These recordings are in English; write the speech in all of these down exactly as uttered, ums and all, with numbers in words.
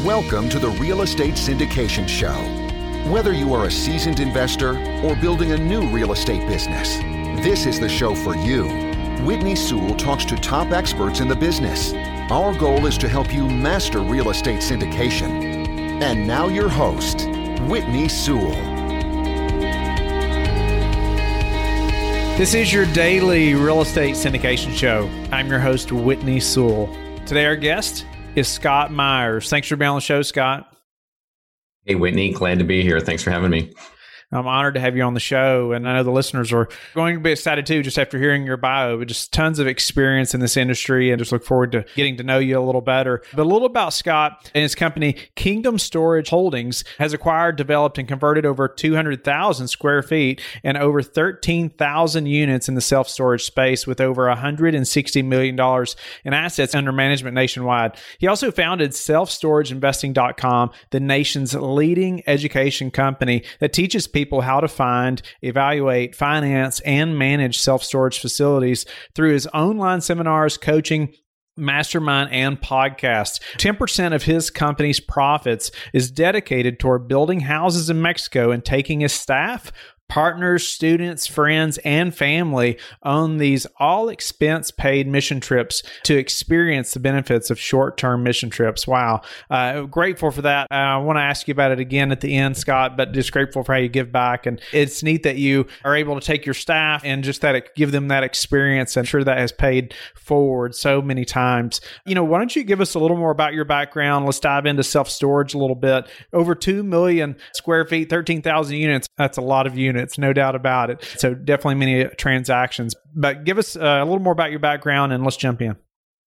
Welcome to the Real Estate Syndication Show. Whether you are a seasoned investor or building a new real estate business, this is the show for you. Whitney Sewell talks to top experts in the business. Our goal is to help you master real estate syndication. And now your host, Whitney Sewell. This is your daily real estate syndication show. I'm your host, Whitney Sewell. Today our guest is Scott Myers. Thanks for being on the show, Scott. Hey, Whitney. Glad to be here. Thanks for having me. I'm honored to have you on the show, and I know the listeners are going to be excited too, just after hearing your bio, but just tons of experience in this industry, and just look forward to getting to know you a little better. But a little about Scott and his company, Kingdom Storage Holdings, has acquired, developed, and converted over two hundred thousand square feet and over thirteen thousand units in the self-storage space with over one hundred sixty million dollars in assets under management nationwide. He also founded self storage investing dot com, the nation's leading education company that teaches people people how to find, evaluate, finance, and manage self-storage facilities through his online seminars, coaching, mastermind, and podcast. ten percent of his company's profits is dedicated toward building houses in Mexico and taking his staff, partners, students, friends, and family on these all-expense-paid mission trips to experience the benefits of short-term mission trips. Wow. Uh, grateful for that. Uh, I want to ask you about it again at the end, Scott, but just grateful for how you give back. And it's neat that you are able to take your staff and just that give them that experience. I'm sure that has paid forward so many times. You know, why don't you give us a little more about your background? Let's dive into self-storage a little bit. Over two million square feet, thirteen thousand units. That's a lot of units. It's no doubt about it. So definitely many transactions. But give us uh, a little more about your background and let's jump in.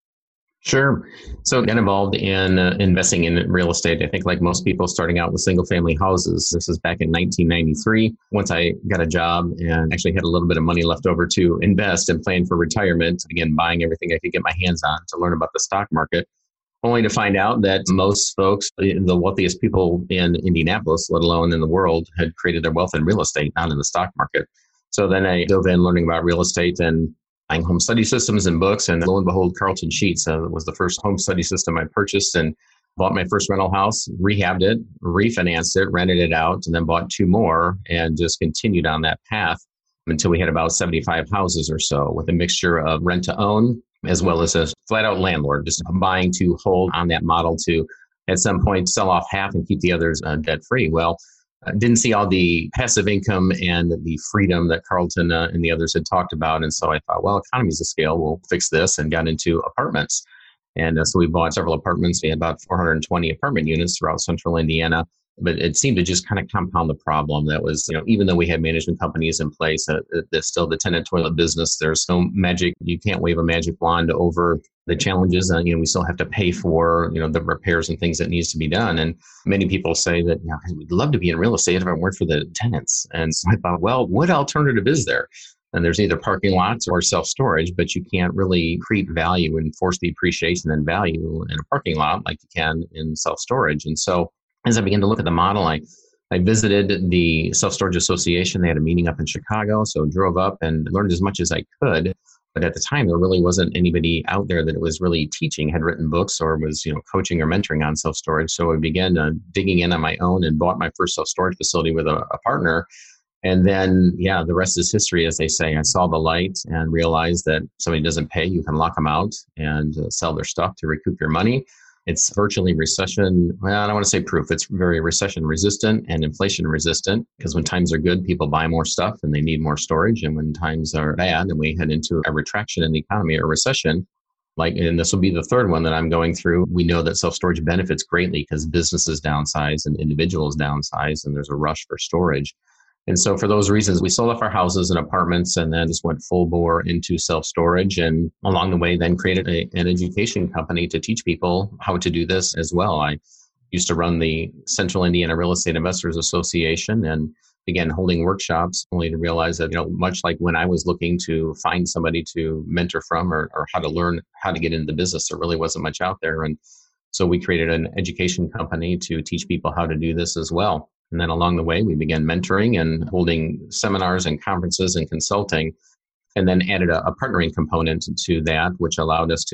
Sure. So I got involved in uh, investing in real estate. I think like most people starting out with single family houses. This is back in nineteen ninety-three. Once I got a job and actually had a little bit of money left over to invest and plan for retirement, again, buying everything I could get my hands on to learn about the stock market. Only to find out that most folks, the wealthiest people in Indianapolis, let alone in the world, had created their wealth in real estate, not in the stock market. So then I dove in learning about real estate and buying home study systems and books. And lo and behold, Carlton Sheets uh, was the first home study system I purchased and bought my first rental house, rehabbed it, refinanced it, rented it out, and then bought two more and just continued on that path until we had about seventy-five houses or so with a mixture of rent to own, as well as a flat out landlord, just buying to hold on that model to at some point sell off half and keep the others uh, debt free. Well, I didn't see all the passive income and the freedom that Carlton uh, and the others had talked about. And so I thought, well, economies of scale, we'll fix this, and got into apartments. And uh, so we bought several apartments. We had about four hundred twenty apartment units throughout central Indiana. But it seemed to just kind of compound the problem that was, you know, even though we had management companies in place, uh, there's still the tenant toilet business. There's no magic. You can't wave a magic wand over the challenges. And, you know, we still have to pay for, you know, the repairs and things that needs to be done. And many people say that, you know, we'd love to be in real estate if it weren't for the tenants. And so I thought, well, what alternative is there? And there's either parking lots or self-storage, but you can't really create value and force the appreciation and value in a parking lot like you can in self-storage. And so as I began to look at the model, I, I visited the Self-Storage Association. They had a meeting up in Chicago, so drove up and learned as much as I could. But at the time, there really wasn't anybody out there that was really teaching, had written books, or was, you know, coaching or mentoring on self-storage. So I began uh, digging in on my own and bought my first self-storage facility with a, a partner. And then, yeah, the rest is history, as they say. I saw the light and realized that somebody doesn't pay, you can lock them out and uh, sell their stuff to recoup your money. It's virtually recession, well, I don't want to say proof. It's very recession resistant and inflation resistant, because when times are good, people buy more stuff and they need more storage. And when times are bad and we head into a retraction in the economy or recession, like, and this will be the third one that I'm going through, we know that self-storage benefits greatly because businesses downsize and individuals downsize, and there's a rush for storage. And so for those reasons, we sold off our houses and apartments and then just went full bore into self-storage. And along the way, then created a, an education company to teach people how to do this as well. I used to run the Central Indiana Real Estate Investors Association and began holding workshops, only to realize that, you know, much like when I was looking to find somebody to mentor from or, or how to learn how to get into the business, there really wasn't much out there. And so we created an education company to teach people how to do this as well. And then along the way, we began mentoring and holding seminars and conferences and consulting, and then added a, a partnering component to that, which allowed us to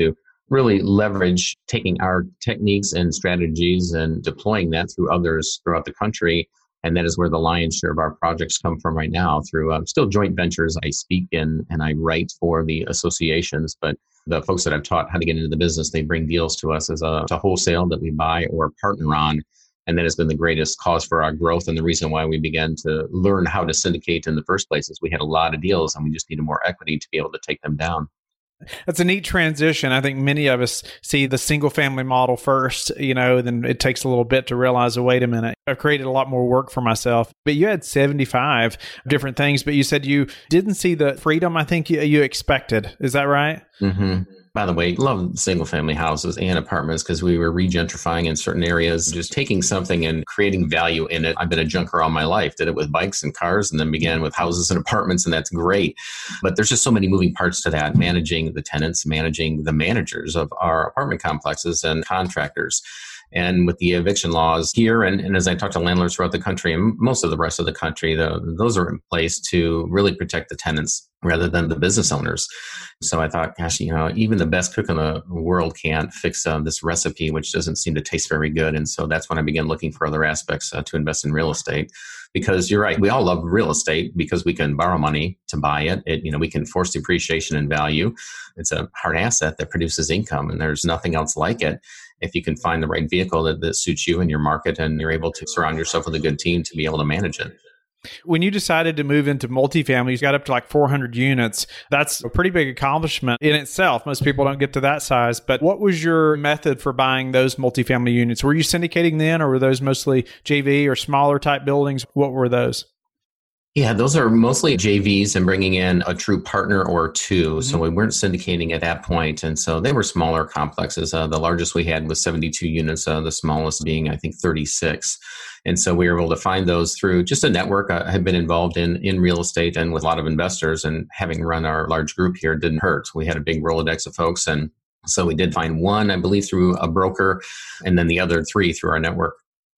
really leverage taking our techniques and strategies and deploying that through others throughout the country. And that is where the lion's share of our projects come from right now through uh, still joint ventures. I speak in and I write for the associations, but the folks that I've taught how to get into the business, they bring deals to us as a, a wholesale that we buy or partner on. And that has been the greatest cause for our growth. And the reason why we began to learn how to syndicate in the first place is we had a lot of deals and we just needed more equity to be able to take them down. That's a neat transition. I think many of us see the single family model first, you know, then it takes a little bit to realize, oh, wait a minute, I've created a lot more work for myself. But you had seventy-five different things, but you said you didn't see the freedom I think you, you expected. Is that right? Mm-hmm. By the way, love single family houses and apartments because we were regentrifying in certain areas, just taking something and creating value in it. I've been a junker all my life, did it with bikes and cars and then began with houses and apartments, and that's great. But there's just so many moving parts to that, managing the tenants, managing the managers of our apartment complexes and contractors. And with the eviction laws here, and, and as I talk to landlords throughout the country and most of the rest of the country, the, those are in place to really protect the tenants rather than the business owners. So I thought, gosh, you know, even the best cook in the world can't fix uh, this recipe, which doesn't seem to taste very good. And so that's when I began looking for other aspects uh, to invest in real estate. Because you're right, we all love real estate because we can borrow money to buy it. It, you know, we can force depreciation and value. It's a hard asset that produces income, and there's nothing else like it. If you can find the right vehicle that, that suits you and your market, and you're able to surround yourself with a good team to be able to manage it. When you decided to move into multifamily, you got up to like four hundred units. That's a pretty big accomplishment in itself. Most people don't get to that size. But what was your method for buying those multifamily units? Were you syndicating then, or were those mostly J V or smaller type buildings? What were those? Yeah, those are mostly J Vs and bringing in a true partner or two. Mm-hmm. So we weren't syndicating at that point. And so they were smaller complexes. Uh, the largest we had was seventy-two units, uh, the smallest being, I think, thirty-six. And so we were able to find those through just a network. I had been involved in, in real estate and with a lot of investors, and having run our large group here didn't hurt. We had a big Rolodex of folks. And so we did find one, I believe, through a broker, and then the other three through our network.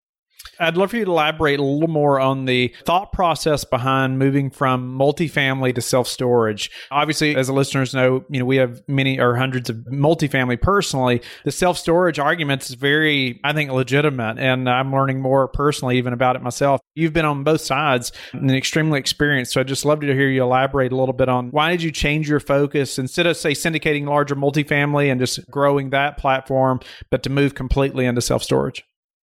I'd love for you to elaborate a little more on the thought process behind moving from multifamily to self-storage. Obviously, as the listeners know, you know, we have many or hundreds of multifamily personally. The self-storage argument is very, I think, legitimate, and I'm learning more personally even about it myself. You've been on both sides and extremely experienced, so I'd just love to hear you elaborate a little bit on why did you change your focus instead of, say, syndicating larger multifamily and just growing that platform, but to move completely into self-storage?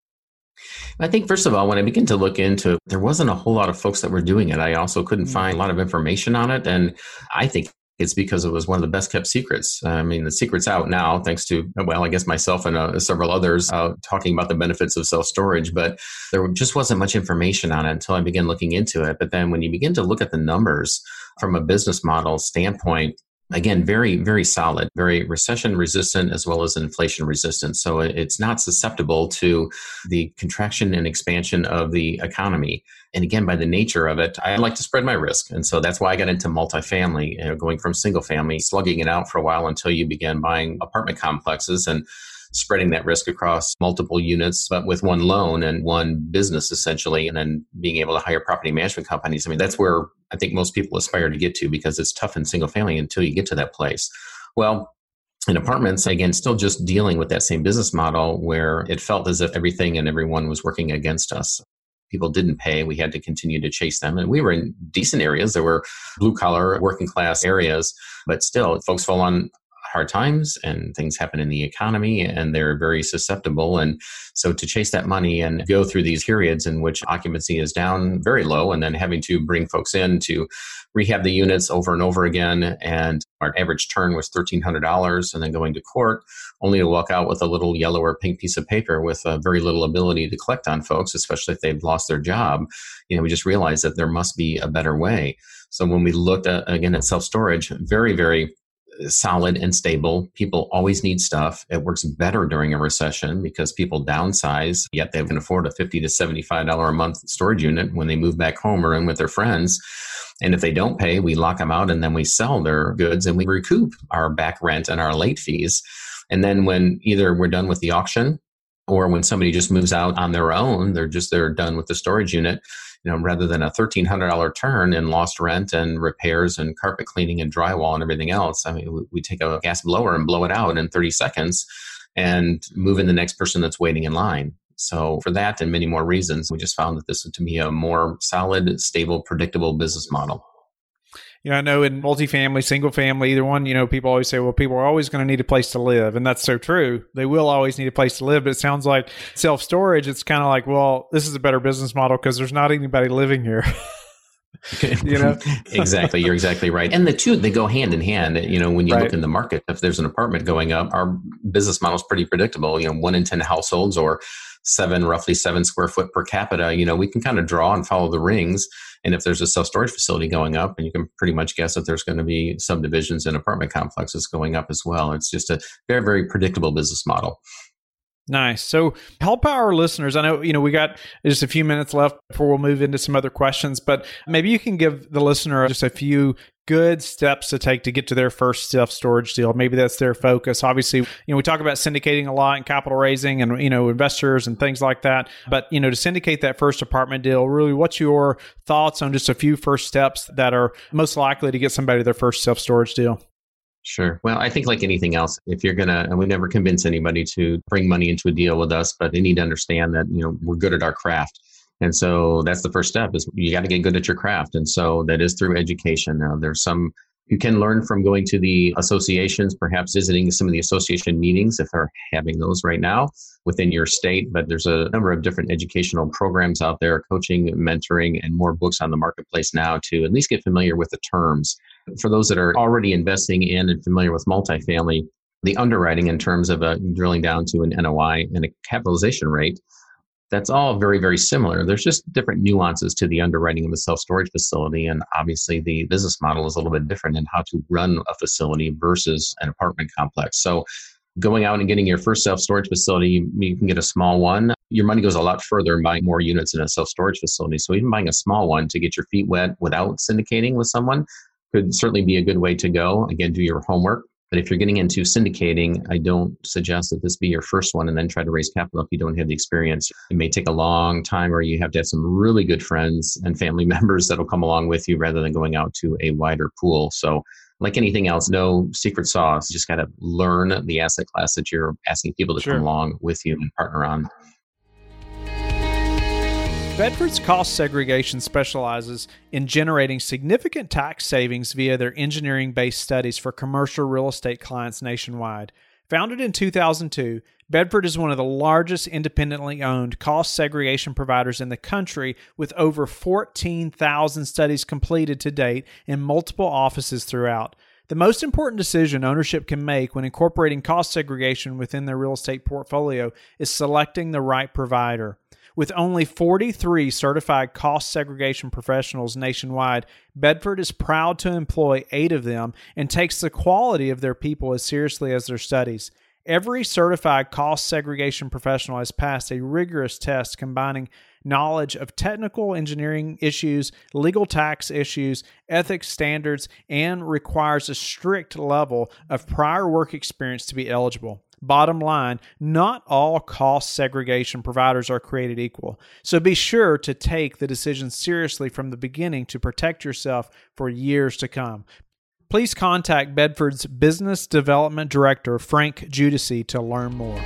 I think, first of all, when I began to look into it, there wasn't a whole lot of folks that were doing it. I also couldn't find a lot of information on it. And I think it's because it was one of the best kept secrets. I mean, the secret's out now, thanks to, well, I guess myself and uh, several others uh, talking about the benefits of self-storage, but there just wasn't much information on it until I began looking into it. But then when you begin to look at the numbers from a business model standpoint, again, very, very solid, very recession resistant as well as inflation resistant. So it's not susceptible to the contraction and expansion of the economy. And again, by the nature of it, I like to spread my risk. And so that's why I got into multifamily, you know, going from single family, slugging it out for a while until you began buying apartment complexes and spreading that risk across multiple units, but with one loan and one business essentially, and then being able to hire property management companies. I mean, that's where I think most people aspire to get to, because it's tough in single family until you get to that place. Well, in apartments, again, still just dealing with that same business model where it felt as if everything and everyone was working against us. People didn't pay. We had to continue to chase them. And we were in decent areas. There were blue collar, working class areas, but still folks fall on hard times and things happen in the economy and they're very susceptible. And so to chase that money and go through these periods in which occupancy is down very low and then having to bring folks in to rehab the units over and over again. And our average turn was thirteen hundred dollars, and then going to court only to walk out with a little yellow or pink piece of paper with uh, very little ability to collect on folks, especially if they've lost their job. You know, we just realized that there must be a better way. So when we looked at, again, at self-storage, very, very solid and stable. People always need stuff. It works better during a recession because people downsize, yet they can afford a fifty to seventy-five dollars a month storage unit when they move back home or in with their friends. And if they don't pay, we lock them out and then we sell their goods and we recoup our back rent and our late fees. And then when either we're done with the auction or when somebody just moves out on their own, they're just, they're done with the storage unit, you know, rather than a thirteen hundred dollars turn in lost rent and repairs and carpet cleaning and drywall and everything else. I mean, we, we take a gas blower and blow it out in thirty seconds and move in the next person that's waiting in line. So for that and many more reasons, we just found that this would to be a more solid, stable, predictable business model. You know, I know in multifamily, single family, either one, you know, people always say, well, people are always going to need a place to live. And that's so true. They will always need a place to live. But it sounds like self-storage, it's kind of like, well, this is a better business model because there's not anybody living here. You know? Exactly. You're exactly right. And the two, they go hand in hand. You know, when you right. look in the market, if there's an apartment going up, our business model is pretty predictable. You know, one in ten households or seven, roughly seven square foot per capita, you know, we can kind of draw and follow the rings. And if there's a self-storage facility going up, and you can pretty much guess that there's going to be subdivisions and apartment complexes going up as well. It's just a very, very predictable business model. Nice. So help our listeners. I know, you know, we got just a few minutes left before we'll move into some other questions, but maybe you can give the listener just a few good steps to take to get to their first self-storage deal. Maybe that's their focus. Obviously, you know, we talk about syndicating a lot and capital raising and, you know, investors and things like that. But, you know, to syndicate that first apartment deal, really, what's your thoughts on just a few first steps that are most likely to get somebody to their first self-storage deal? Sure. Well, I think like anything else, if you're going to, and we never convince anybody to bring money into a deal with us, but they need to understand that, you know, we're good at our craft. And so that's the first step is you got to get good at your craft. And so that is through education. Now, there's some, you can learn from going to the associations, perhaps visiting some of the association meetings if they're having those right now within your state. But there's a number of different educational programs out there, coaching, mentoring, and more books on the marketplace now to at least get familiar with the terms. For those that are already investing in and familiar with multifamily, the underwriting in terms of uh, drilling down to an N O I and a capitalization rate, that's all very, very similar. There's just different nuances to the underwriting of a self-storage facility. And obviously the business model is a little bit different in how to run a facility versus an apartment complex. So going out and getting your first self-storage facility, you, you can get a small one. Your money goes a lot further in buying more units in a self-storage facility. So even buying a small one to get your feet wet without syndicating with someone could certainly be a good way to go. Again, do your homework. But if you're getting into syndicating, I don't suggest that this be your first one and then try to raise capital if you don't have the experience. It may take a long time, or you have to have some really good friends and family members that'll come along with you rather than going out to a wider pool. So like anything else, no secret sauce. You just got to learn the asset class that you're asking people to Sure. come along with you and partner on. Bedford's Cost Segregation specializes in generating significant tax savings via their engineering-based studies for commercial real estate clients nationwide. Founded in two thousand two, Bedford is one of the largest independently owned cost segregation providers in the country, with over fourteen thousand studies completed to date in multiple offices throughout. The most important decision ownership can make when incorporating cost segregation within their real estate portfolio is selecting the right provider. With only forty-three certified cost segregation professionals nationwide, Bedford is proud to employ eight of them and takes the quality of their people as seriously as their studies. Every certified cost segregation professional has passed a rigorous test combining knowledge of technical engineering issues, legal tax issues, ethics standards, and requires a strict level of prior work experience to be eligible. Bottom line, not all cost segregation providers are created equal. So be sure to take the decision seriously from the beginning to protect yourself for years to come. Please contact Bedford's Business Development Director, Frank Judici, to learn more.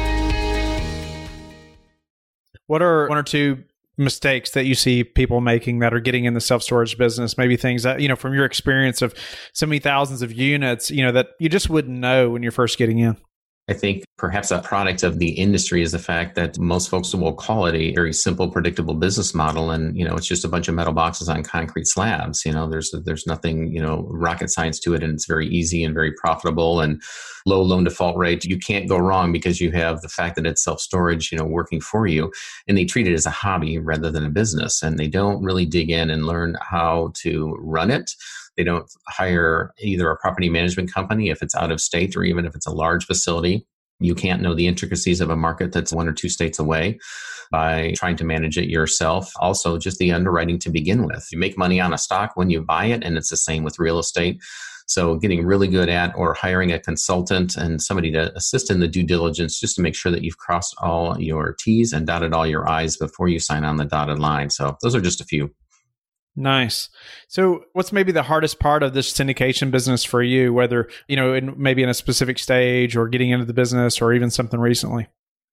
What are one or two mistakes that you see people making that are getting in the self-storage business? Maybe things that, you know, from your experience of so many thousands of units, you know, that you just wouldn't know when you're first getting in. I think perhaps a product of the industry is the fact that most folks will call it a very simple, predictable business model. And, you know, it's just a bunch of metal boxes on concrete slabs. You know, there's, there's nothing, you know, rocket science to it. And it's very easy and very profitable and low loan default rate. You can't go wrong because you have the fact that it's self-storage, you know, working for you. And they treat it as a hobby rather than a business. And they don't really dig in and learn how to run it. They don't hire either a property management company if it's out of state, or even if it's a large facility. You can't know the intricacies of a market that's one or two states away by trying to manage it yourself. Also, just the underwriting to begin with. You make money on a stock when you buy it, and it's the same with real estate. So getting really good at or hiring a consultant and somebody to assist in the due diligence just to make sure that you've crossed all your T's and dotted all your I's before you sign on the dotted line. So those are just a few. Nice. So what's maybe the hardest part of this syndication business for you, whether, you know, in, maybe in a specific stage or getting into the business or even something recently?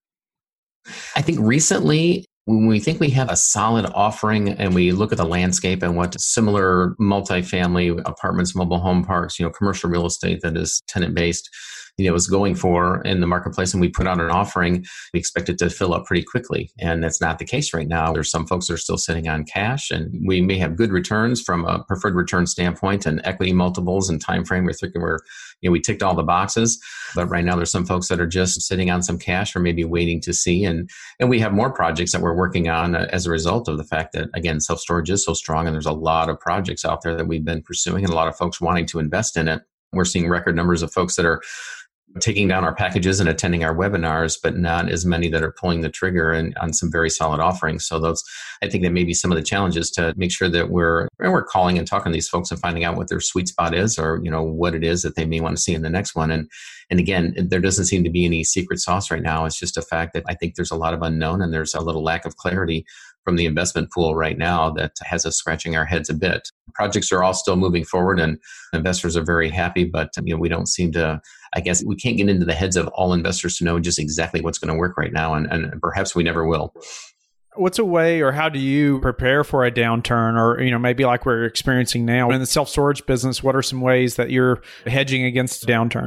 I think recently, when we think we have a solid offering and we look at the landscape and what similar multifamily apartments, mobile home parks, you know, commercial real estate that is tenant-based, you know, is going for in the marketplace, and we put out an offering, we expect it to fill up pretty quickly. And that's not the case right now. There's some folks that are still sitting on cash, and we may have good returns from a preferred return standpoint and equity multiples and time frame. We're thinking we're, you know, we ticked all the boxes. But right now there's some folks that are just sitting on some cash or maybe waiting to see. And and we have more projects that we're working on as a result of the fact that, again, self-storage is so strong, and there's a lot of projects out there that we've been pursuing and a lot of folks wanting to invest in it. We're seeing record numbers of folks that are taking down our packages and attending our webinars, but not as many that are pulling the trigger and on some very solid offerings. So those, I think that may be some of the challenges to make sure that we're we're calling and talking to these folks and finding out what their sweet spot is, or you know what it is that they may want to see in the next one. And and again, there doesn't seem to be any secret sauce right now. It's just a fact that I think there's a lot of unknown and there's a little lack of clarity from the investment pool right now that has us scratching our heads a bit. Projects are all still moving forward and investors are very happy, but you know we don't seem to, I guess we can't get into the heads of all investors to know just exactly what's going to work right now, and, and perhaps we never will. What's a way, or how do you prepare for a downturn, or you know maybe like we're experiencing now in the self-storage business? What are some ways that you're hedging against a downturn?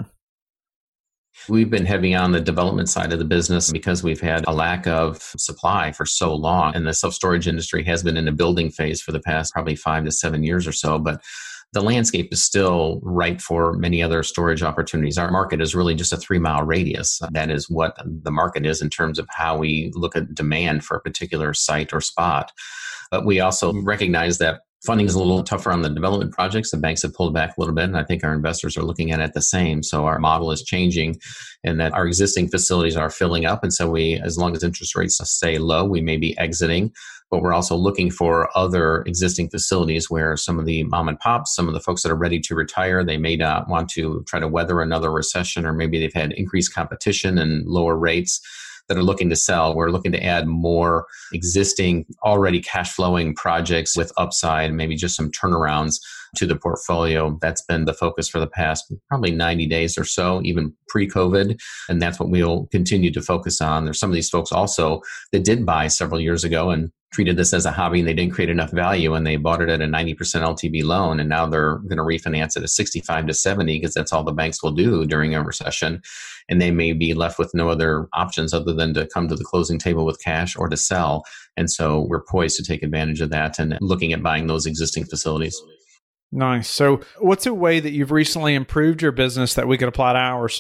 We've been heavy on the development side of the business because we've had a lack of supply for so long. And the self-storage industry has been in a building phase for the past probably five to seven years or so. But the landscape is still ripe for many other storage opportunities. Our market is really just a three mile radius. That is what the market is in terms of how we look at demand for a particular site or spot. But we also recognize that funding is a little tougher on the development projects. The banks have pulled back a little bit, and I think our investors are looking at it the same. So our model is changing, and that our existing facilities are filling up. And so we, as long as interest rates stay low, we may be exiting. But we're also looking for other existing facilities where some of the mom and pops, some of the folks that are ready to retire, they may not want to try to weather another recession, or maybe they've had increased competition and lower rates that are looking to sell. We're looking to add more existing, already cash flowing projects with upside, maybe just some turnarounds to the portfolio. That's been the focus for the past probably ninety days or so, even pre-COVID. And that's what we'll continue to focus on. There's some of these folks also that did buy several years ago and treated this as a hobby, and they didn't create enough value, and they bought it at a ninety percent L T V loan, and now they're going to refinance at a sixty-five to seventy because that's all the banks will do during a recession. And they may be left with no other options other than to come to the closing table with cash or to sell. And so we're poised to take advantage of that and looking at buying those existing facilities. Nice. So what's a way that you've recently improved your business that we could apply to ours?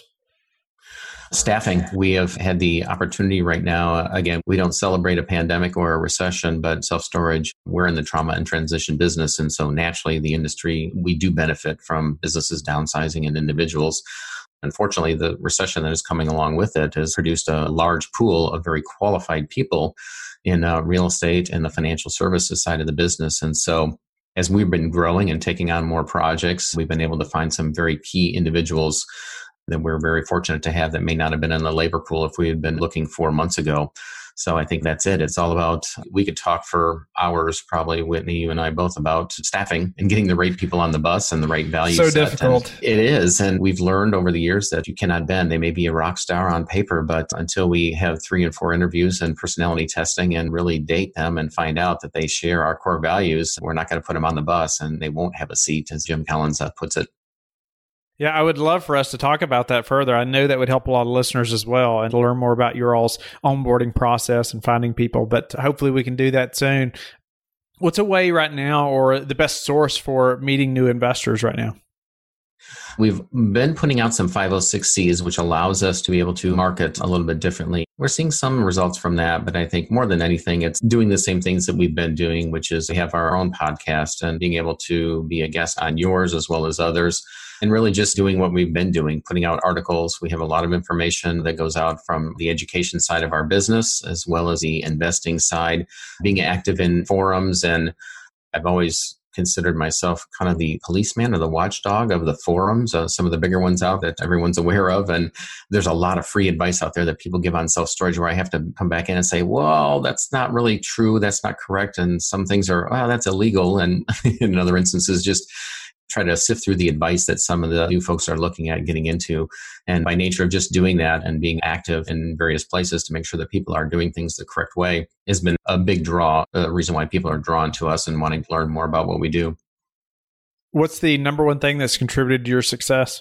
Staffing. We have had the opportunity right now. Again, we don't celebrate a pandemic or a recession, but self-storage, we're in the trauma and transition business. And so naturally, the industry, we do benefit from businesses downsizing and individuals. Unfortunately, the recession that is coming along with it has produced a large pool of very qualified people in uh, real estate and the financial services side of the business. And so as we've been growing and taking on more projects, we've been able to find some very key individuals that we're very fortunate to have that may not have been in the labor pool if we had been looking four months ago. So I think that's it. It's all about, we could talk for hours, probably, Whitney, you and I both, about staffing and getting the right people on the bus and the right value so set. difficult. And it is. And we've learned over the years that you cannot bend. They may be a rock star on paper, but until we have three and four interviews and personality testing and really date them and find out that they share our core values, we're not going to put them on the bus and they won't have a seat, as Jim Collins uh, puts it. Yeah, I would love for us to talk about that further. I know that would help a lot of listeners as well, and to learn more about your all's onboarding process and finding people, but hopefully we can do that soon. What's a way right now, or the best source for meeting new investors right now? We've been putting out some five oh six C's, which allows us to be able to market a little bit differently. We're seeing some results from that, but I think more than anything, it's doing the same things that we've been doing, which is we have our own podcast and being able to be a guest on yours as well as others. And really just doing what we've been doing, putting out articles. We have a lot of information that goes out from the education side of our business, as well as the investing side, being active in forums. And I've always considered myself kind of the policeman or the watchdog of the forums, uh, some of the bigger ones out that everyone's aware of. And there's a lot of free advice out there that people give on self-storage where I have to come back in and say, well, that's not really true. That's not correct. And some things are, well, that's illegal. And in other instances, just try to sift through the advice that some of the new folks are looking at getting into. And by nature of just doing that and being active in various places to make sure that people are doing things the correct way has been a big draw, a reason why people are drawn to us and wanting to learn more about what we do. What's the number one thing that's contributed to your success?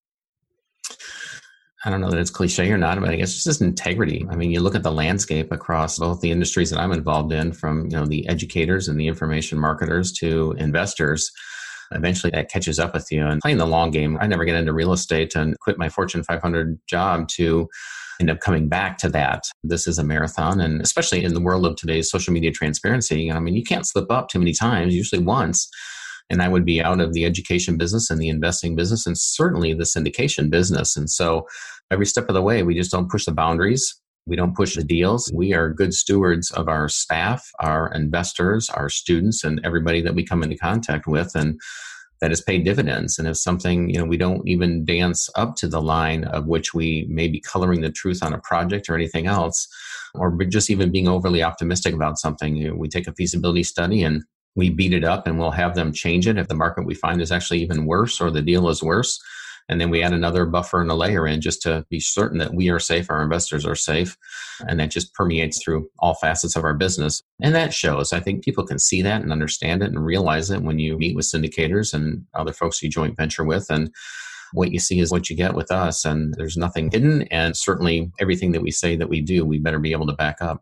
I don't know that it's cliche or not, but I guess it's just integrity. I mean, you look at the landscape across both the industries that I'm involved in, from you know the educators and the information marketers to investors. Eventually that catches up with you. And playing the long game, I never get into real estate and quit my Fortune five hundred job to end up coming back to that. This is a marathon. And especially in the world of today's social media transparency, I mean, you can't slip up too many times, usually once. And I would be out of the education business and the investing business and certainly the syndication business. And so every step of the way, we just don't push the boundaries. We don't push the deals. We are good stewards of our staff, our investors, our students, and everybody that we come into contact with. And that has paid dividends. And if something, you know, we don't even dance up to the line of which we may be coloring the truth on a project or anything else, or just even being overly optimistic about something. You know, we take a feasibility study and we beat it up and we'll have them change it if the market we find is actually even worse or the deal is worse. And then we add another buffer and a layer in just to be certain that we are safe, our investors are safe. And that just permeates through all facets of our business. And that shows. I think people can see that and understand it and realize it when you meet with syndicators and other folks you joint venture with. And what you see is what you get with us. And there's nothing hidden. And certainly everything that we say that we do, we better be able to back up.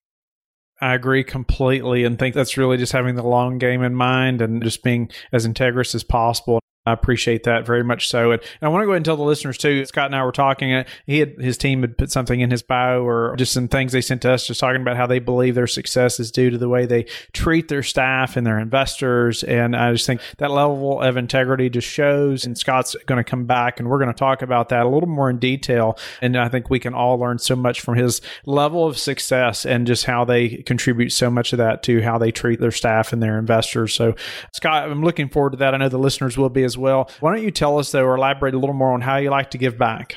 I agree completely and think that's really just having the long game in mind and just being as integrous as possible. I appreciate that very much so. And, and I want to go ahead and tell the listeners too, Scott and I were talking, he had, his team had put something in his bio or just some things they sent to us, just talking about how they believe their success is due to the way they treat their staff and their investors. And I just think that level of integrity just shows, and Scott's going to come back and we're going to talk about that a little more in detail. And I think we can all learn so much from his level of success and just how they contribute so much of that to how they treat their staff and their investors. So Scott, I'm looking forward to that. I know the listeners will be as well. Why don't you tell us, though, or elaborate a little more on how you like to give back?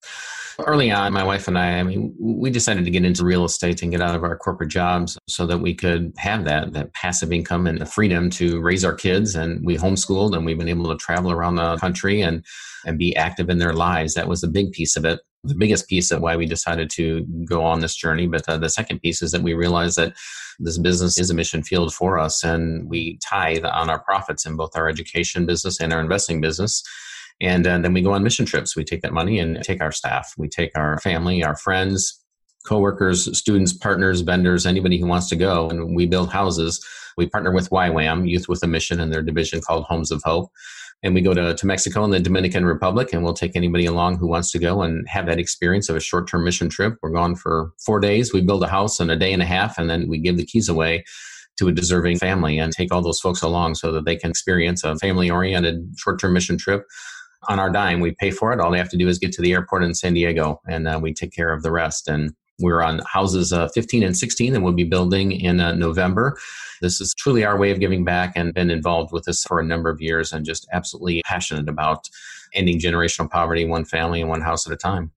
Early on, my wife and I, I mean, we decided to get into real estate and get out of our corporate jobs so that we could have that, that passive income and the freedom to raise our kids. And we homeschooled and we've been able to travel around the country and, and be active in their lives. That was the big piece of it. The biggest piece of why we decided to go on this journey. But uh, the second piece is that we realized that this business is a mission field for us, and we tithe on our profits in both our education business and our investing business. And uh, then we go on mission trips. We take that money and take our staff. We take our family, our friends, coworkers, students, partners, vendors, anybody who wants to go, and we build houses. We partner with Y WAM, Youth with a Mission, and their division called Homes of Hope. And we go to, to Mexico and the Dominican Republic, and we'll take anybody along who wants to go and have that experience of a short-term mission trip. We're gone for four days. We build a house in a day and a half, and then we give the keys away to a deserving family and take all those folks along so that they can experience a family-oriented short-term mission trip on our dime. We pay for it. All they have to do is get to the airport in San Diego, and uh, we take care of the rest. And we're on houses uh, fifteen and sixteen that we'll be building in uh, November. This is truly our way of giving back, and been involved with this for a number of years and just absolutely passionate about ending generational poverty, one family and one house at a time.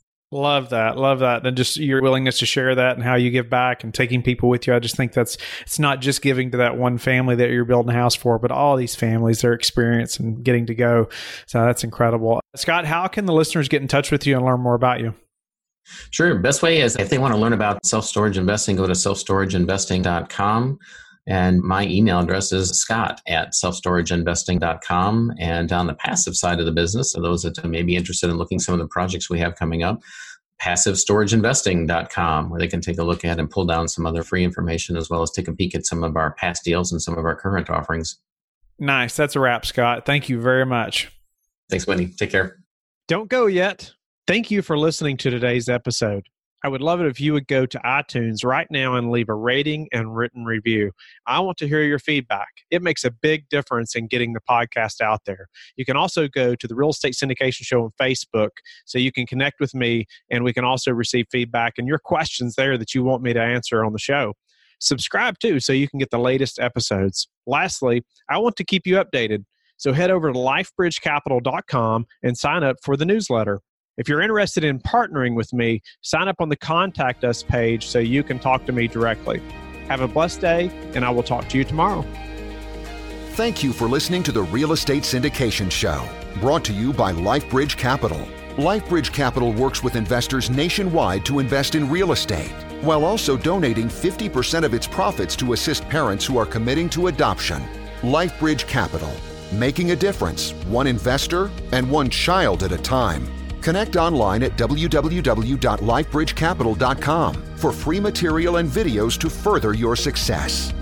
Love that. Love that. And just your willingness to share that and how you give back and taking people with you. I just think that's, it's not just giving to that one family that you're building a house for, but all these families, their experience and getting to go. So that's incredible. Scott, how can the listeners get in touch with you and learn more about you? Sure. Best way is if they want to learn about self-storage investing, go to self storage investing dot com. And my email address is scott at self storage investing dot com. And on the passive side of the business, for those that may be interested in looking at some of the projects we have coming up, passive storage investing dot com, where they can take a look at and pull down some other free information, as well as take a peek at some of our past deals and some of our current offerings. Nice. That's a wrap, Scott. Thank you very much. Thanks, Whitney. Take care. Don't go yet. Thank you for listening to today's episode. I would love it if you would go to iTunes right now and leave a rating and written review. I want to hear your feedback. It makes a big difference in getting the podcast out there. You can also go to the Real Estate Syndication Show on Facebook so you can connect with me, and we can also receive feedback and your questions there that you want me to answer on the show. subscribe too so you can get the latest episodes. Lastly, I want to keep you updated. So head over to life bridge capital dot com and sign up for the newsletter. If you're interested in partnering with me, sign up on the Contact Us page so you can talk to me directly. Have a blessed day, and I will talk to you tomorrow. Thank you for listening to the Real Estate Syndication Show, brought to you by LifeBridge Capital. LifeBridge Capital works with investors nationwide to invest in real estate, while also donating fifty percent of its profits to assist parents who are committing to adoption. LifeBridge Capital, making a difference, one investor and one child at a time. Connect online at w w w dot life bridge capital dot com for free material and videos to further your success.